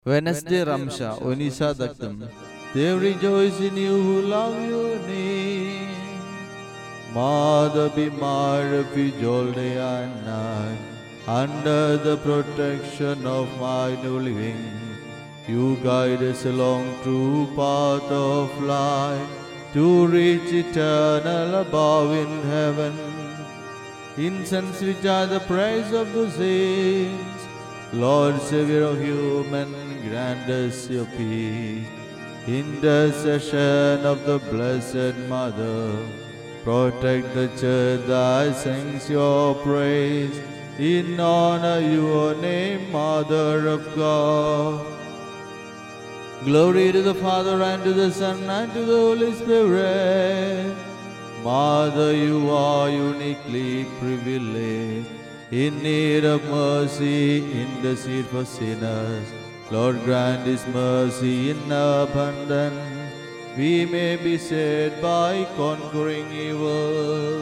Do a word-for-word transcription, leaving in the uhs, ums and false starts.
Wednesday Ramsha, Onisa Daktam. They rejoice in you who love your name. Mother be my refuge all day and night. Under the protection of my new living, you guide us along true path of life to reach eternal above in heaven. Incense which are the praise of the saints, Lord Savior of human, grant us your peace. Intercession of the Blessed Mother, protect the church that sings your praise. In honor your name, Mother of God. Glory to the Father, and to the Son, and to the Holy Spirit. Mother, you are uniquely privileged, in need of mercy, intercede for sinners. Lord, grant His mercy in abundance, we may be saved by conquering evil.